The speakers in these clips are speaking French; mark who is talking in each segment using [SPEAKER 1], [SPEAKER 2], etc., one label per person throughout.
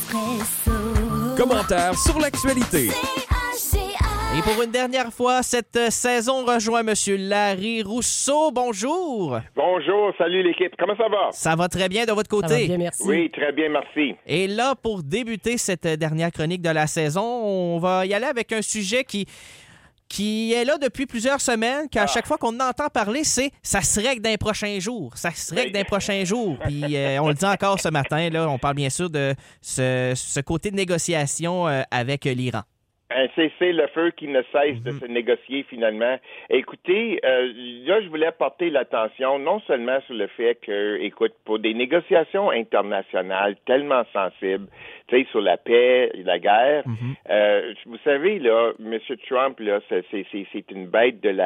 [SPEAKER 1] Commentaires sur l'actualité.
[SPEAKER 2] Et pour une dernière fois, cette saison rejoint M. Larry Rousseau. Bonjour.
[SPEAKER 3] Bonjour, salut l'équipe. Comment ça va?
[SPEAKER 2] Ça va très bien de votre côté?
[SPEAKER 4] Ça va bien, merci.
[SPEAKER 3] Oui, très bien, merci.
[SPEAKER 2] Et là, pour débuter cette dernière chronique de la saison, on va y aller avec un sujet qui est là depuis plusieurs semaines, qu'à chaque fois qu'on entend parler, c'est « ça se règle dans les prochains jours ». Ça se règle dans les prochains jours. Puis on le dit encore ce matin, là, on parle bien sûr de ce côté de négociation avec l'Iran.
[SPEAKER 3] Un cessez-le-feu qui ne cesse de se négocier finalement. Écoutez, là, je voulais porter l'attention non seulement sur le fait que, écoute, pour des négociations internationales tellement sensibles, tu sais, sur la paix et la guerre, vous savez, là, M. Trump, là, c'est une bête de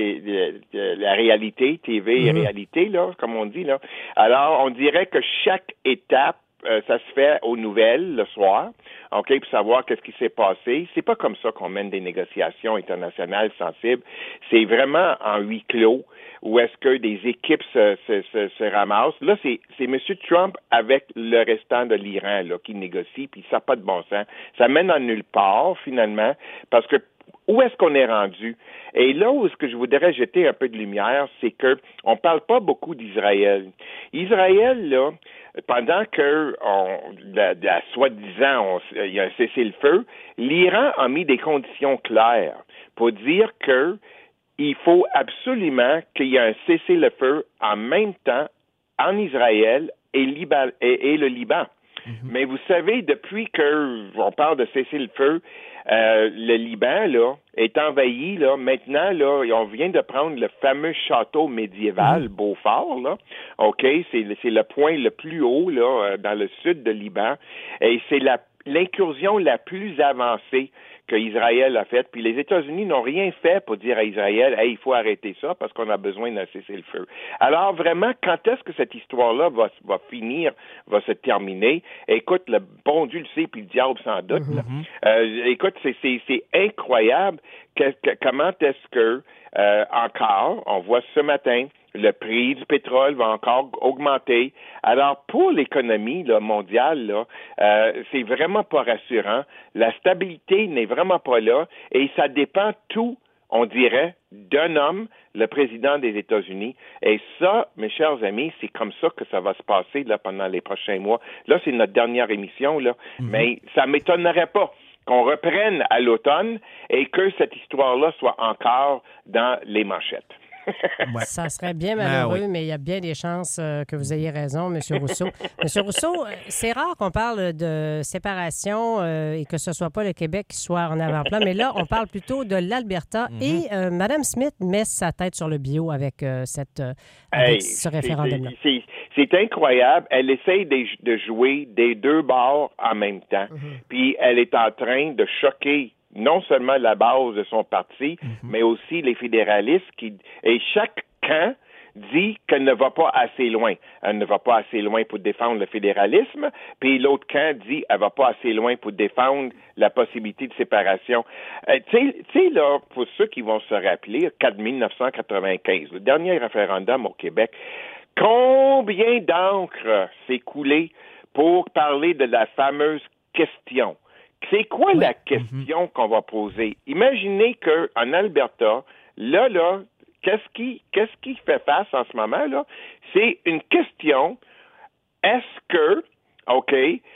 [SPEAKER 3] la réalité, TV et réalité, là, comme on dit, là. Alors, on dirait que chaque étape, ça se fait aux nouvelles le soir, OK, pour savoir qu'est-ce qui s'est passé. C'est pas comme ça qu'on mène des négociations internationales sensibles. C'est vraiment en huis clos, où est-ce que des équipes se ramassent. Là, c'est M. Trump avec le restant de l'Iran là qui négocie, puis ça n'a pas de bon sens. Ça mène à nulle part, finalement, parce que où est-ce qu'on est rendu? Et là où est-ce que je voudrais jeter un peu de lumière, c'est que on parle pas beaucoup d'Israël. Israël, là, pendant que soi-disant il y a un cessez-le-feu, l'Iran a mis des conditions claires pour dire que il faut absolument qu'il y ait un cessez-le-feu en même temps en Israël et le Liban. Mais vous savez, depuis qu'on parle de cessez-le-feu, le Liban, là, est envahi, là. Maintenant, là, on vient de prendre le fameux château médiéval, Beaufort, là. OK? C'est le point le plus haut, là, dans le sud de Liban. Et c'est l'incursion la plus avancée que Israël a faite. Puis les États-Unis n'ont rien fait pour dire à Israël, « Hey, il faut arrêter ça parce qu'on a besoin d'un cessez-le-feu. » Alors vraiment, quand est-ce que cette histoire-là va finir, va se terminer? Écoute, le bon Dieu le sait, puis le diable sans doute. Là. Écoute, c'est incroyable comment est-ce que encore, on voit ce matin, le prix du pétrole va encore augmenter. Alors, pour l'économie là, mondiale, là, c'est vraiment pas rassurant. La stabilité n'est vraiment pas là et ça dépend tout, on dirait, d'un homme, le président des États-Unis. Et ça, mes chers amis, c'est comme ça que ça va se passer là, pendant les prochains mois. Là, c'est notre dernière émission, là, mais ça m'étonnerait pas qu'on reprenne à l'automne et que cette histoire-là soit encore dans les manchettes.
[SPEAKER 4] Ouais. Ça serait bien malheureux, mais il y a bien des chances que vous ayez raison, M. Rousseau. M. Rousseau, c'est rare qu'on parle de séparation et que ce ne soit pas le Québec qui soit en avant-plan, mais là, on parle plutôt de l'Alberta et Mme Smith met sa tête sur le bio avec ce référendum-là.
[SPEAKER 3] C'est incroyable. Elle essaye de jouer des deux bords en même temps. Puis elle est en train de choquer non seulement la base de son parti, mais aussi les fédéralistes et chaque camp dit qu'elle ne va pas assez loin. Elle ne va pas assez loin pour défendre le fédéralisme, puis l'autre camp dit qu'elle va pas assez loin pour défendre la possibilité de séparation. Tu sais, là, pour ceux qui vont se rappeler, 1995, le dernier référendum au Québec, combien d'encre s'est coulé pour parler de la fameuse question? C'est quoi la question qu'on va poser? Imaginez qu'en Alberta, là, qu'est-ce qui fait face en ce moment, là? C'est une question, est-ce que, OK,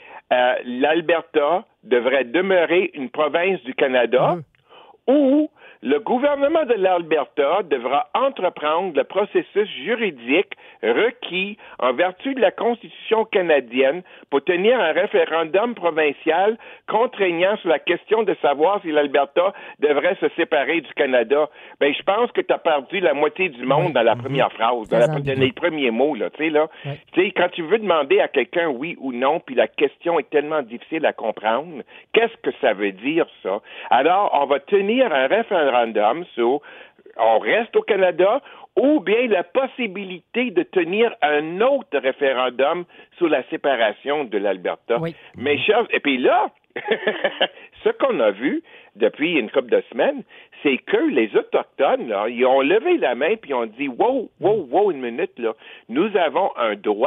[SPEAKER 3] l'Alberta devrait demeurer une province du Canada ou le gouvernement de l'Alberta devra entreprendre le processus juridique requis en vertu de la Constitution canadienne pour tenir un référendum provincial contraignant sur la question de savoir si l'Alberta devrait se séparer du Canada. Ben, je pense que tu as perdu la moitié du monde dans la première phrase, dans les premiers mots, là, tu sais, là. Tu sais, quand tu veux demander à quelqu'un oui ou non, puis la question est tellement difficile à comprendre, qu'est-ce que ça veut dire, ça? Alors, on va tenir un référendum sur on reste au Canada ou bien la possibilité de tenir un autre référendum sur la séparation de l'Alberta.
[SPEAKER 4] Oui.
[SPEAKER 3] Mais et puis là, ce qu'on a vu depuis une couple de semaines, c'est que les Autochtones, là, ils ont levé la main puis ils ont dit wow, une minute, là, nous avons un droit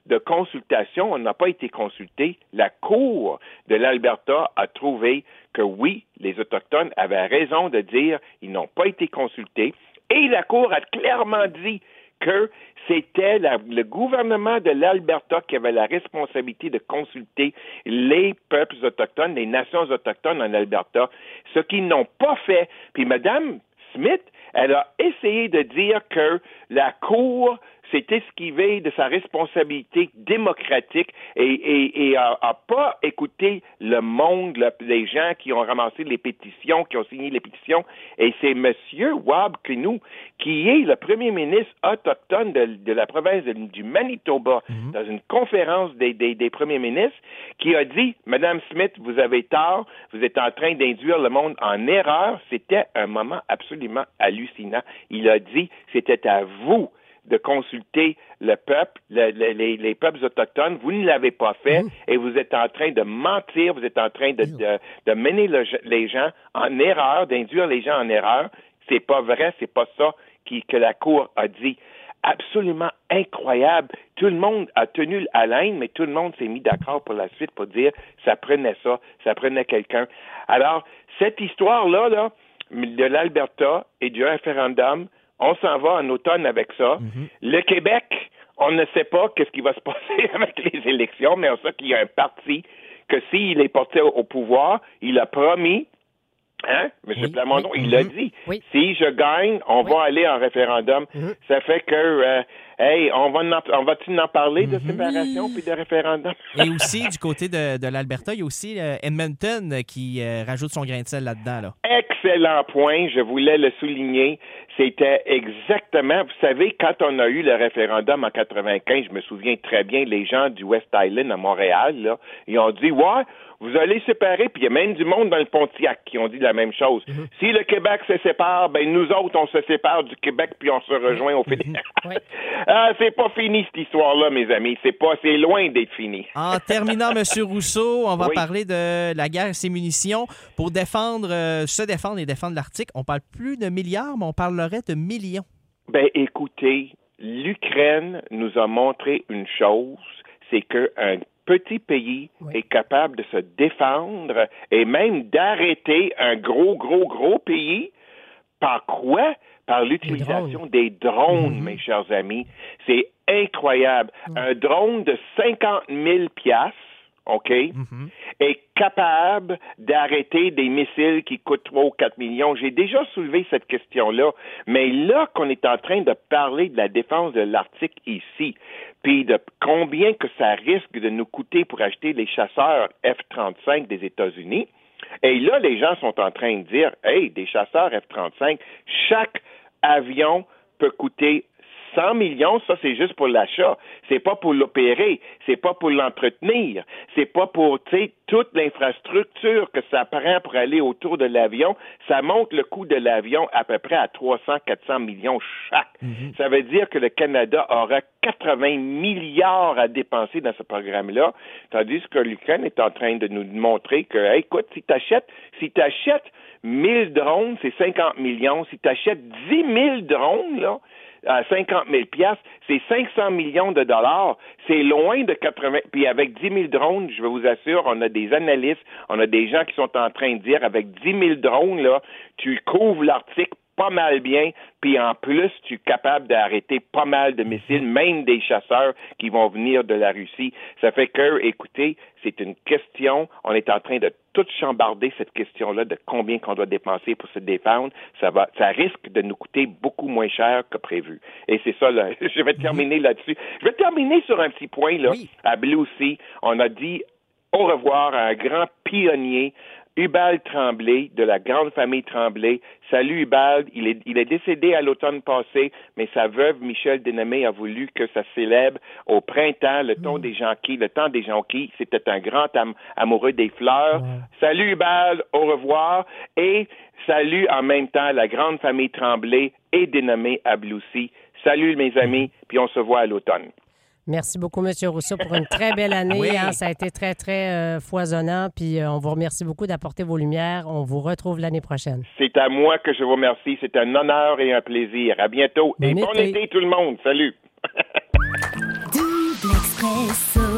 [SPEAKER 3] de consultation. On n'a pas été consulté. La Cour de l'Alberta a trouvé que oui, les Autochtones avaient raison de dire qu'ils n'ont pas été consultés. Et la Cour a clairement dit que c'était le gouvernement de l'Alberta qui avait la responsabilité de consulter les peuples autochtones, les nations autochtones en Alberta, ce qu'ils n'ont pas fait. Puis Mme Smith, elle a essayé de dire que la Cour s'est esquivée de sa responsabilité démocratique et a pas écouté le monde, les gens qui ont ramassé les pétitions, qui ont signé les pétitions. Et c'est M. Wab Kinew, qui est le premier ministre autochtone de la province du Manitoba, dans une conférence des premiers ministres, qui a dit, Mme Smith, vous avez tort, vous êtes en train d'induire le monde en erreur. C'était un moment absolument hallucinant. Il a dit, c'était à vous de consulter le peuple, les peuples autochtones. Vous ne l'avez pas fait et vous êtes en train de mentir, vous êtes en train de mener les gens en erreur, d'induire les gens en erreur. C'est pas vrai, c'est pas ça que la Cour a dit. Absolument incroyable. Tout le monde a tenu haleine, mais tout le monde s'est mis d'accord pour la suite pour dire ça prenait quelqu'un. Alors, cette histoire-là, de l'Alberta et du référendum, on s'en va en automne avec ça. Le Québec, on ne sait pas qu'est-ce qui va se passer avec les élections, mais on sait qu'il y a un parti que s'il est porté au pouvoir, il a promis, M. Plamondon, il l'a dit, si je gagne, on va aller en référendum. Ça fait que, on va-tu en parler de séparation puis de référendum?
[SPEAKER 2] Et aussi, du côté de l'Alberta, il y a aussi Edmonton qui rajoute son grain de sel là-dedans. Là.
[SPEAKER 3] Excellent point, je voulais le souligner. C'était exactement, vous savez, quand on a eu le référendum en 95, je me souviens très bien, les gens du West Island à Montréal, là, ils ont dit, vous allez séparer, puis il y a même du monde dans le Pontiac qui ont dit la même chose. Si le Québec se sépare, ben nous autres, on se sépare du Québec, puis on se rejoint au fédéral. C'est pas fini, cette histoire-là, mes amis. C'est loin d'être fini.
[SPEAKER 2] En terminant, M. Rousseau, on va parler de la guerre et ses munitions. Pour se défendre et défendre l'Arctique, on parle plus de milliards, mais on parlerait de millions. Ben,
[SPEAKER 3] écoutez, l'Ukraine nous a montré une chose, c'est qu'un petit pays est capable de se défendre et même d'arrêter un gros pays. Par quoi? Par l'utilisation des drones, mes chers amis. C'est incroyable. Un drone de 50 000 $, OK, est capable d'arrêter des missiles qui coûtent 3 ou 4 millions. J'ai déjà soulevé cette question-là, mais là qu'on est en train de parler de la défense de l'Arctique ici, puis de combien que ça risque de nous coûter pour acheter les chasseurs F-35 des États-Unis, et là, les gens sont en train de dire, des chasseurs F-35, chaque avion peut coûter 100 millions, ça c'est juste pour l'achat. C'est pas pour l'opérer, c'est pas pour l'entretenir, c'est pas pour, toute l'infrastructure que ça prend pour aller autour de l'avion. Ça monte le coût de l'avion à peu près à 300-400 millions chaque. Ça veut dire que le Canada aura 80 milliards à dépenser dans ce programme-là, tandis que l'Ukraine est en train de nous montrer que, écoute, si t'achètes 1000 drones, c'est 50 millions. Si t'achètes 10 000 drones, là, à 50 000 $, c'est 500 millions de dollars. C'est loin de 80... Puis avec 10 000 drones, je vous assure, on a des analystes, on a des gens qui sont en train de dire, avec 10 000 drones, là, tu couvres l'Arctique pas mal bien, puis en plus, tu es capable d'arrêter pas mal de missiles, même des chasseurs qui vont venir de la Russie. Ça fait que, écoutez, c'est une question, on est en train de tout chambarder cette question-là de combien qu'on doit dépenser pour se défendre. Ça risque de nous coûter beaucoup moins cher que prévu. Et c'est ça, là, je vais terminer là-dessus. Je vais terminer sur un petit point, là. À Blue Sea, on a dit au revoir à un grand pionnier, Hubald Tremblay, de la grande famille Tremblay. Salut Hubald, il est décédé à l'automne passé, mais sa veuve Michel Denomé a voulu que ça célèbre au printemps, le temps des jonquilles. C'était un grand amoureux des fleurs. Salut Hubald, au revoir. Et salut en même temps la grande famille Tremblay et Denomé à Blue Sea. Salut mes amis, puis on se voit à l'automne.
[SPEAKER 4] Merci beaucoup, M. Rousseau, pour une très belle année. Ça a été très, très foisonnant. Puis on vous remercie beaucoup d'apporter vos lumières. On vous retrouve l'année prochaine.
[SPEAKER 3] C'est à moi que je vous remercie. C'est un honneur et un plaisir. À bientôt. Bon été tout le monde. Salut.
[SPEAKER 5] L'Expresso.